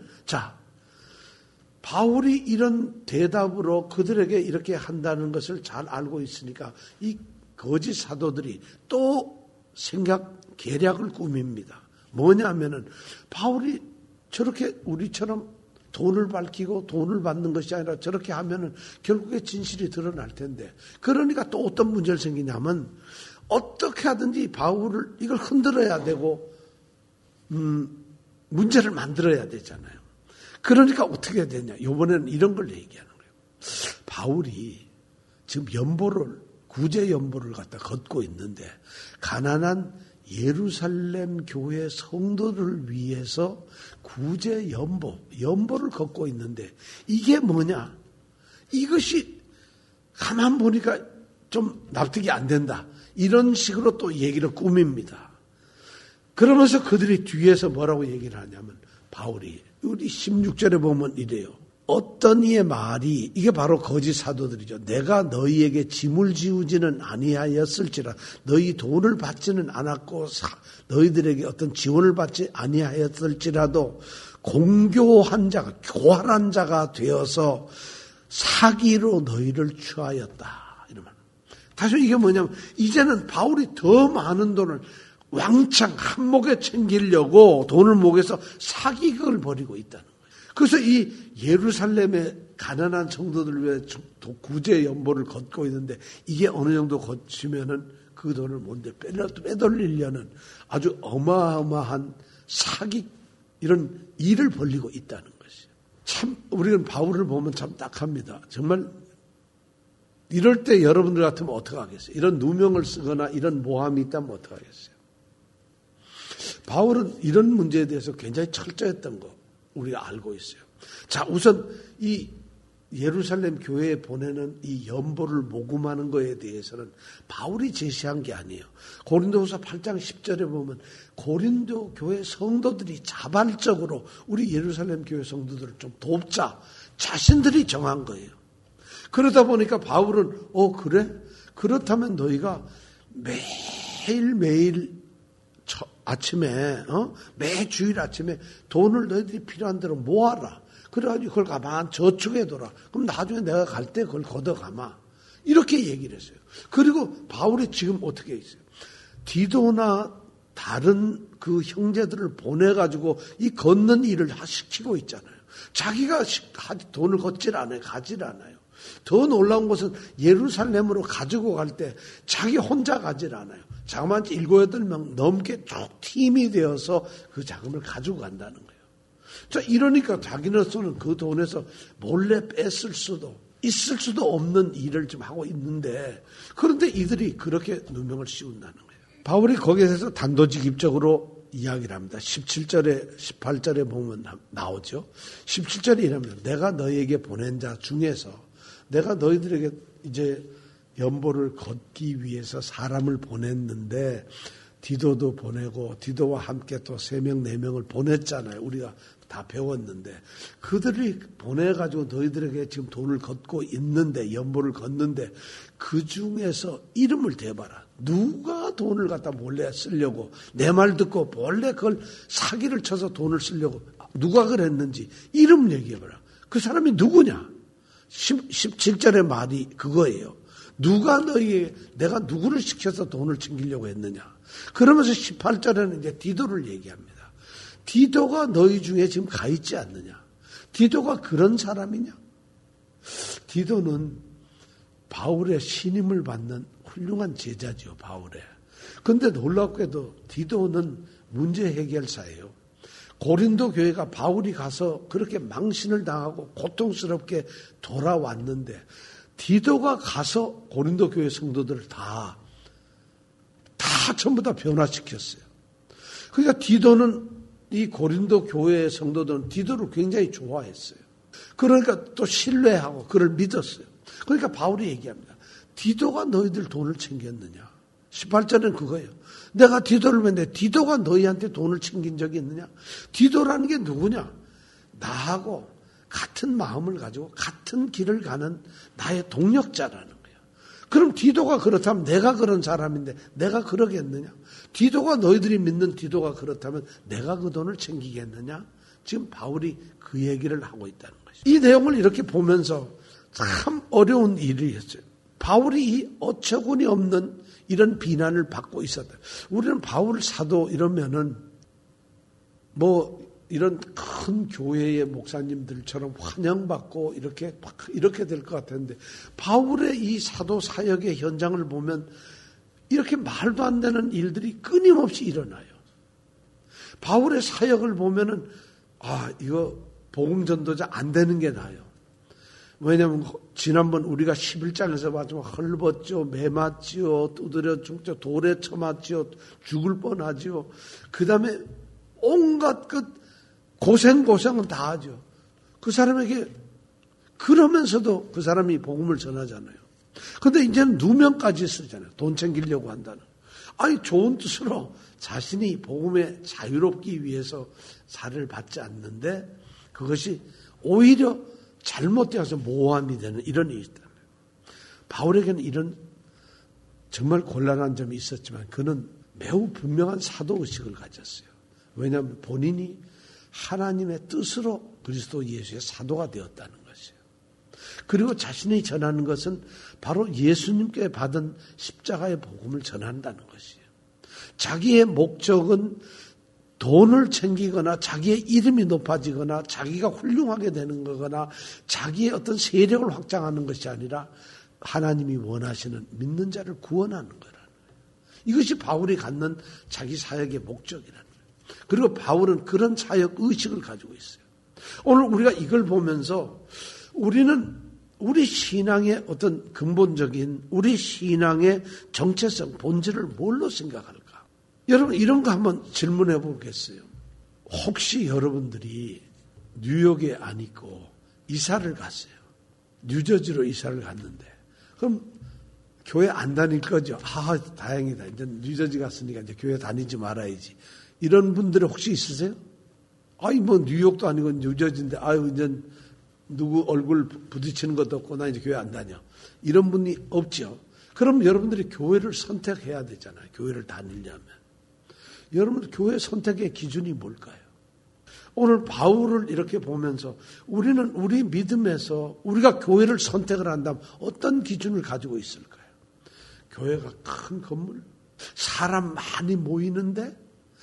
Speaker 1: 바울이 이런 대답으로 그들에게 이렇게 한다는 것을 잘 알고 있으니까 이 거짓 사도들이 또 계략을 꾸밉니다. 뭐냐면은 바울이 저렇게 우리처럼 돈을 밝히고 돈을 받는 것이 아니라 저렇게 하면은 결국에 진실이 드러날 텐데 그러니까 또 어떤 문제가 생기냐면 어떻게 하든지 바울을 이걸 흔들어야 되고 문제를 만들어야 되잖아요. 그러니까 어떻게 해야 되냐. 이번에는 이런 걸 얘기하는 거예요. 바울이 지금 구제 연보를 갖다 걷고 있는데 가난한 예루살렘 교회 성도들을 위해서 구제 연보를 걷고 있는데 이게 뭐냐? 이것이 가만 보니까 좀 납득이 안 된다. 이런 식으로 또 얘기를 꾸밉니다. 그러면서 그들이 뒤에서 뭐라고 얘기를 하냐면 바울이 우리 16절에 보면 이래요. 어떤 이의 말이 이게 바로 거짓 사도들이죠. 내가 너희에게 짐을 지우지는 아니하였을지라 너희 돈을 받지는 않았고 너희들에게 어떤 지원을 받지 아니하였을지라도 공교한 자가 교활한 자가 되어서 사기로 너희를 취하였다. 이러면 다시 이게 뭐냐면 이제는 바울이 더 많은 돈을 왕창 한목에 챙기려고 돈을 모아서 사기극을 벌이고 있다는 거예요. 그래서 이 예루살렘의 가난한 성도들 위해 구제 연보를 걷고 있는데 이게 어느 정도 거치면은 그 돈을 뭔데 빼돌리려는 아주 어마어마한 사기 이런 일을 벌이고 있다는 것이에요. 참 우리는 바울을 보면 참 딱합니다. 정말 이럴 때 여러분들 같으면 어떻게 하겠어요? 이런 누명을 쓰거나 이런 모함이 있다면 어떻게 하겠어요? 바울은 이런 문제에 대해서 굉장히 철저했던 거 우리가 알고 있어요. 자, 우선 이 예루살렘 교회에 보내는 이 연보를 모금하는 거에 대해서는 바울이 제시한 게 아니에요. 고린도후서 8장 10절에 보면 고린도 교회 성도들이 자발적으로 우리 예루살렘 교회 성도들을 좀 돕자 자신들이 정한 거예요. 그러다 보니까 바울은 그래? 그렇다면 너희가 매일매일 아침에 매 주일 아침에 돈을 너희들이 필요한 대로 모아라. 그래가지고 그걸 가만 저축해둬라. 그럼 나중에 내가 갈 때 그걸 걷어가마. 이렇게 얘기를 했어요. 그리고 바울이 지금 어떻게 있어요? 디도나 다른 그 형제들을 보내가지고 이 걷는 일을 시키고 있잖아요. 자기가 돈을 걷질 않아요. 가질 않아요. 더 놀라운 것은 예루살렘으로 가지고 갈 때 자기 혼자 가질 않아요. 자그마치 7, 8명 넘게 쭉 팀이 되어서 그 자금을 가지고 간다는 거예요. 자, 이러니까 자기로서는 그 돈에서 몰래 뺐을 수도 있을 수도 없는 일을 지금 하고 있는데 그런데 이들이 그렇게 누명을 씌운다는 거예요. 바울이 거기에서 단도직입적으로 이야기를 합니다. 17절에 18절에 보면 나오죠. 17절에 이러면 내가 너희에게 보낸 자 중에서 내가 너희들에게 이제 연보를 걷기 위해서 사람을 보냈는데 디도도 보내고 디도와 함께 또 3명, 4명을 보냈잖아요. 우리가 다 배웠는데 그들이 보내가지고 너희들에게 지금 돈을 걷고 있는데 연보를 걷는데 그 중에서 이름을 대봐라. 누가 돈을 갖다 몰래 쓰려고 내 말 듣고 몰래 그걸 사기를 쳐서 돈을 쓰려고 누가 그랬는지 이름 얘기해봐라. 그 사람이 누구냐? 17절의 말이 그거예요. 누가 내가 누구를 시켜서 돈을 챙기려고 했느냐. 그러면서 18절에는 이제 디도를 얘기합니다. 디도가 너희 중에 지금 가 있지 않느냐. 디도가 그런 사람이냐. 디도는 바울의 신임을 받는 훌륭한 제자지요. 바울의. 그런데 놀랍게도 디도는 문제 해결사예요. 고린도 교회가 바울이 가서 그렇게 망신을 당하고 고통스럽게 돌아왔는데 디도가 가서 고린도 교회 성도들을 다 전부 다 변화시켰어요. 그러니까 디도는 이 고린도 교회의 성도들은 디도를 굉장히 좋아했어요. 그러니까 또 신뢰하고 그를 믿었어요. 그러니까 바울이 얘기합니다. 디도가 너희들 돈을 챙겼느냐. 18절은 그거예요. 내가 디도를 뵀는데 디도가 너희한테 돈을 챙긴 적이 있느냐. 디도라는 게 누구냐. 나하고 같은 마음을 가지고 같은 길을 가는 나의 동력자라는 거예요. 그럼 디도가 그렇다면 내가 그런 사람인데 내가 그러겠느냐. 디도가 너희들이 믿는 디도가 그렇다면 내가 그 돈을 챙기겠느냐. 지금 바울이 그 얘기를 하고 있다는 것이죠. 이 내용을 이렇게 보면서 참 어려운 일이었어요. 바울이 이 어처구니 없는 이런 비난을 받고 있었다. 우리는 바울 사도 이러면은 이런 큰 교회의 목사님들처럼 환영받고 이렇게 될 것 같았는데 바울의 이 사도 사역의 현장을 보면 이렇게 말도 안 되는 일들이 끊임없이 일어나요. 바울의 사역을 보면은 이거 복음전도자 안 되는 게 나아요. 왜냐하면 지난번 우리가 11장에서 봤지만 헐벗지요, 매맞지요, 두드려 죽죠, 돌에 쳐맞지요, 죽을 뻔하지요. 그 다음에 온갖 고생은 다 하죠. 그 사람에게 그러면서도 그 사람이 복음을 전하잖아요. 그런데 이제는 누명까지 쓰잖아요. 돈 챙기려고 한다는. 좋은 뜻으로 자신이 복음에 자유롭기 위해서 살을 받지 않는데 그것이 오히려 잘못되어서 모함이 되는 이런 일이 있다. 바울에게는 이런 정말 곤란한 점이 있었지만 그는 매우 분명한 사도의식을 가졌어요. 왜냐하면 본인이 하나님의 뜻으로 그리스도 예수의 사도가 되었다는 것이에요. 그리고 자신이 전하는 것은 바로 예수님께 받은 십자가의 복음을 전한다는 것이에요. 자기의 목적은 돈을 챙기거나 자기의 이름이 높아지거나 자기가 훌륭하게 되는 거거나 자기의 어떤 세력을 확장하는 것이 아니라 하나님이 원하시는 믿는 자를 구원하는 거라는 거예요. 이것이 바울이 갖는 자기 사역의 목적이라는 거예요. 그리고 바울은 그런 사역 의식을 가지고 있어요. 오늘 우리가 이걸 보면서 우리는 우리 신앙의 어떤 근본적인 우리 신앙의 정체성, 본질을 뭘로 생각할까? 여러분 이런 거 한번 질문해 보겠어요. 혹시 여러분들이 뉴욕에 안 있고 이사를 갔어요. 뉴저지로 이사를 갔는데 그럼 교회 안 다닐 거죠? 다행이다. 이제 뉴저지 갔으니까 이제 교회 다니지 말아야지. 이런 분들이 혹시 있으세요? 뉴욕도 아니고 뉴저지인데 이제 누구 얼굴 부딪히는 것도 없고 나 이제 교회 안 다녀. 이런 분이 없죠. 그럼 여러분들이 교회를 선택해야 되잖아요. 교회를 다니려면. 여러분 교회 선택의 기준이 뭘까요? 오늘 바울을 이렇게 보면서 우리는 우리 믿음에서 우리가 교회를 선택을 한다면 어떤 기준을 가지고 있을까요? 교회가 큰 건물, 사람 많이 모이는데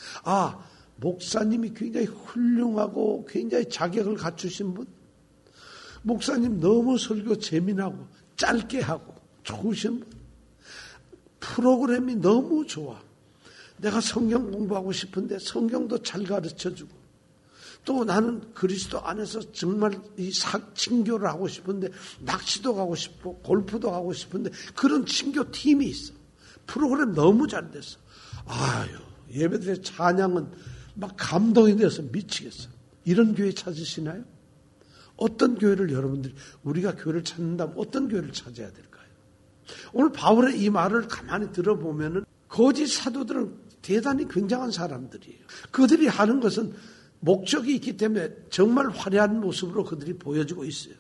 Speaker 1: 목사님이 굉장히 훌륭하고 굉장히 자격을 갖추신 분, 목사님 너무 설교 재미나고 짧게 하고 좋으신 분, 프로그램이 너무 좋아. 내가 성경 공부하고 싶은데 성경도 잘 가르쳐주고 또 나는 그리스도 안에서 정말 이 친교를 하고 싶은데 낚시도 가고 싶고 골프도 가고 싶은데 그런 친교 팀이 있어. 프로그램 너무 잘 됐어. 예배드린 찬양은 막 감동이 돼서 미치겠어. 이런 교회 찾으시나요? 어떤 교회를 여러분들이 우리가 교회를 찾는다면 어떤 교회를 찾아야 될까요? 오늘 바울의 이 말을 가만히 들어보면은 거짓 사도들은 대단히 굉장한 사람들이에요. 그들이 하는 것은 목적이 있기 때문에 정말 화려한 모습으로 그들이 보여지고 있어요.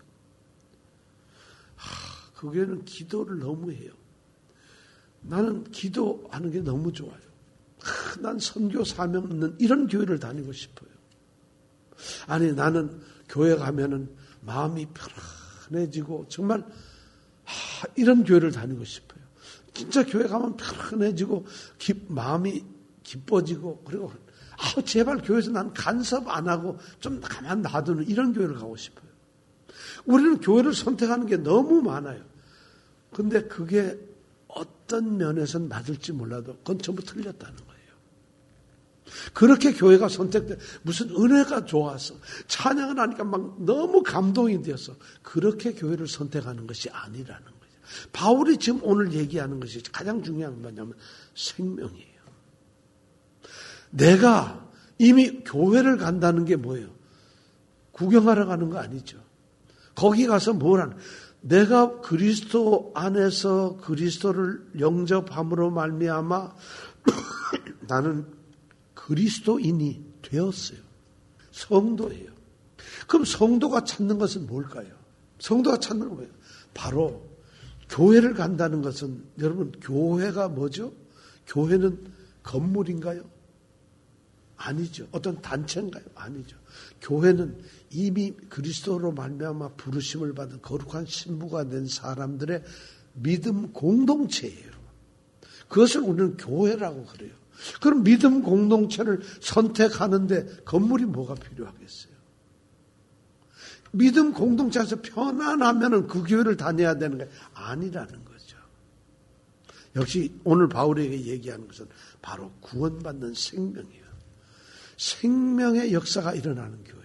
Speaker 1: 그 교회는 기도를 너무 해요. 나는 기도하는 게 너무 좋아요. 난 선교 사명 있는 이런 교회를 다니고 싶어요. 나는 교회 가면은 마음이 편안해지고 정말 이런 교회를 다니고 싶어요. 진짜 교회 가면 편안해지고 마음이 기뻐지고 그리고 제발 교회에서 난 간섭 안 하고 좀 가만 놔두는 이런 교회를 가고 싶어요. 우리는 교회를 선택하는 게 너무 많아요. 근데 그게 어떤 면에서는 맞을지 몰라도 그건 전부 틀렸다는 거예요. 그렇게 교회가 선택돼 무슨 은혜가 좋아서 찬양을 하니까 막 너무 감동이 되어서 그렇게 교회를 선택하는 것이 아니라는 거예요. 바울이 지금 오늘 얘기하는 것이 가장 중요한 건 뭐냐면 생명이에요. 내가 이미 교회를 간다는 게 뭐예요? 구경하러 가는 거 아니죠. 거기 가서 뭘 하는? 내가 그리스도 안에서 그리스도를 영접함으로 말미암아 나는 그리스도인이 되었어요. 성도예요. 그럼 성도가 찾는 것은 뭘까요? 성도가 찾는 건 뭐예요? 바로 교회를 간다는 것은 여러분 교회가 뭐죠? 교회는 건물인가요? 아니죠. 어떤 단체인가요? 아니죠. 교회는 이미 그리스도로 말미암아 부르심을 받은 거룩한 신부가 된 사람들의 믿음 공동체예요. 그것을 우리는 교회라고 그래요. 그럼 믿음 공동체를 선택하는데 건물이 뭐가 필요하겠어요? 믿음 공동체에서 편안하면 그 교회를 다녀야 되는 게 아니라는 거죠. 역시 오늘 바울에게 얘기하는 것은 바로 구원받는 생명이에요. 생명의 역사가 일어나는 교회예요.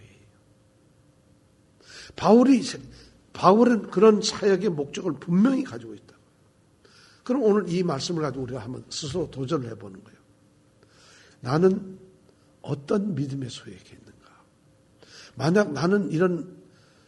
Speaker 1: 바울은 그런 사역의 목적을 분명히 가지고 있다. 그럼 오늘 이 말씀을 가지고 우리가 한번 스스로 도전을 해보는 거예요. 나는 어떤 믿음에 소유해 있는가? 만약 나는 이런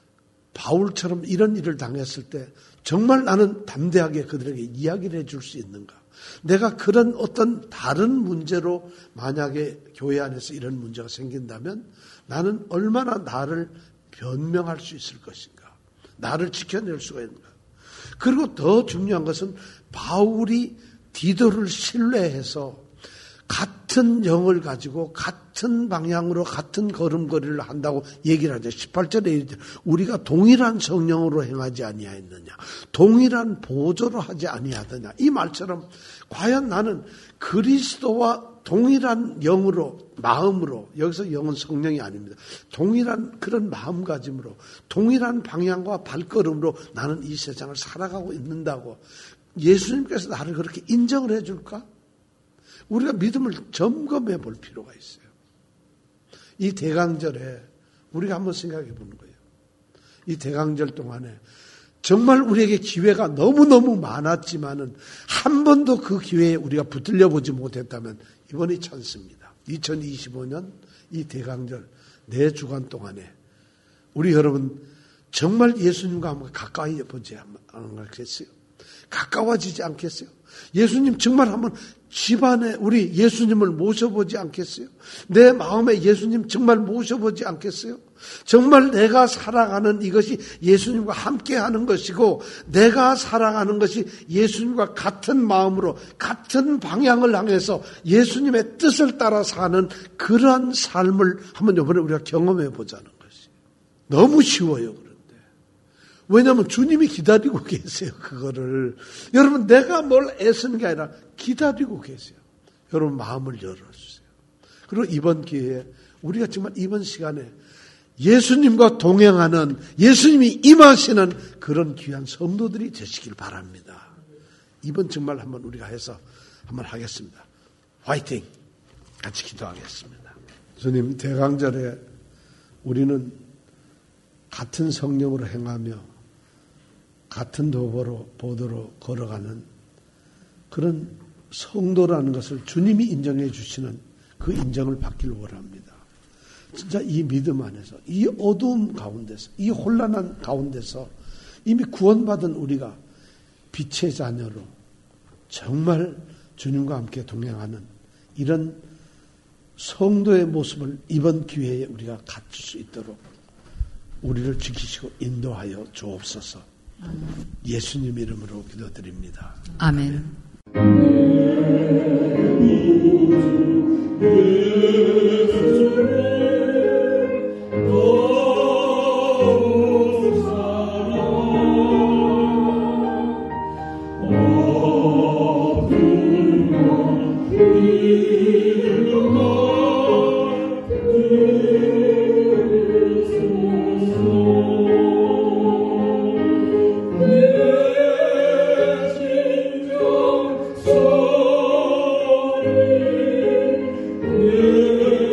Speaker 1: 바울처럼 이런 일을 당했을 때 정말 나는 담대하게 그들에게 이야기를 해줄 수 있는가? 내가 그런 어떤 다른 문제로 만약에 교회 안에서 이런 문제가 생긴다면 나는 얼마나 나를 변명할 수 있을 것인가? 나를 지켜낼 수가 있는가? 그리고 더 중요한 것은 바울이 디도를 신뢰해서 같은 영을 가지고 같은 방향으로 같은 걸음걸이를 한다고 얘기를 하죠. 18절에 우리가 동일한 성령으로 행하지 아니하였느냐, 동일한 보조로 하지 아니하더냐. 이 말처럼 과연 나는 그리스도와 동일한 영으로, 마음으로, 여기서 영은 성령이 아닙니다. 동일한 그런 마음가짐으로, 동일한 방향과 발걸음으로 나는 이 세상을 살아가고 있는다고 예수님께서 나를 그렇게 인정을 해줄까? 우리가 믿음을 점검해 볼 필요가 있어요. 이 대강절에 우리가 한번 생각해 보는 거예요. 이 대강절 동안에 정말 우리에게 기회가 너무너무 많았지만은 한 번도 그 기회에 우리가 붙들려 보지 못했다면 이번이 찬스입니다. 2025년 이 대강절 4주간 동안에 우리 여러분 정말 예수님과 한번 가까이 보지 않겠어요? 가까워지지 않겠어요? 예수님 정말 한번 집안에 우리 예수님을 모셔보지 않겠어요? 내 마음에 예수님 정말 모셔보지 않겠어요? 정말 내가 살아가는 이것이 예수님과 함께하는 것이고 내가 살아가는 것이 예수님과 같은 마음으로 같은 방향을 향해서 예수님의 뜻을 따라 사는 그러한 삶을 한번 이번에 우리가 경험해 보자는 것이 너무 쉬워요. 왜냐하면 주님이 기다리고 계세요. 그거를. 여러분 내가 뭘 애쓰는 게 아니라 기다리고 계세요. 여러분 마음을 열어주세요. 그리고 이번 기회에 우리가 정말 이번 시간에 예수님과 동행하는 예수님이 임하시는 그런 귀한 성도들이 되시길 바랍니다. 이번 정말 한번 우리가 해서 한번 하겠습니다. 화이팅! 같이 기도하겠습니다. 주님 대강절에 우리는 같은 성령으로 행하며 같은 보도로 걸어가는 그런 성도라는 것을 주님이 인정해 주시는 그 인정을 받기를 원합니다. 진짜 이 믿음 안에서, 이 어두움 가운데서, 이 혼란한 가운데서 이미 구원받은 우리가 빛의 자녀로 정말 주님과 함께 동행하는 이런 성도의 모습을 이번 기회에 우리가 갖출 수 있도록 우리를 지키시고 인도하여 주옵소서. 예수님 이름으로 기도드립니다.
Speaker 2: 아멘.
Speaker 3: Yeah.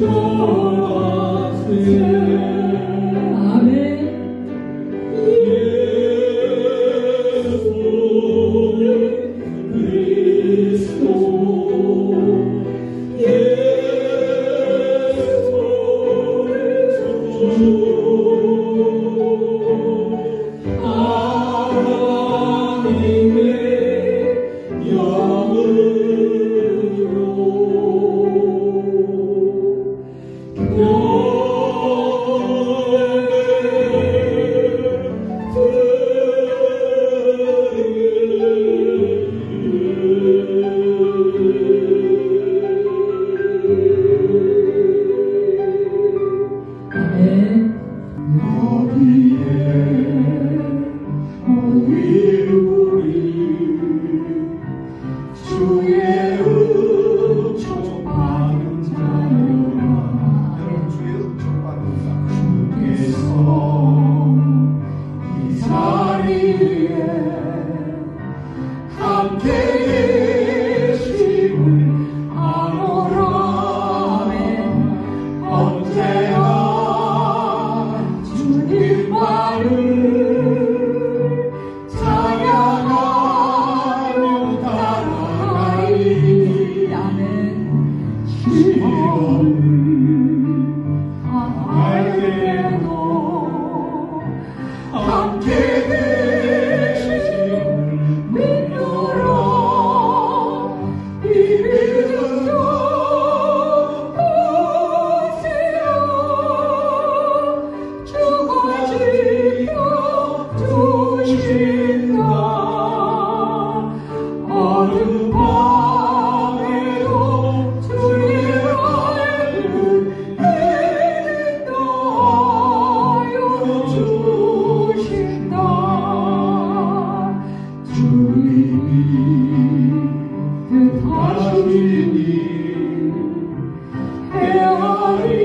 Speaker 2: 주님이 헤아리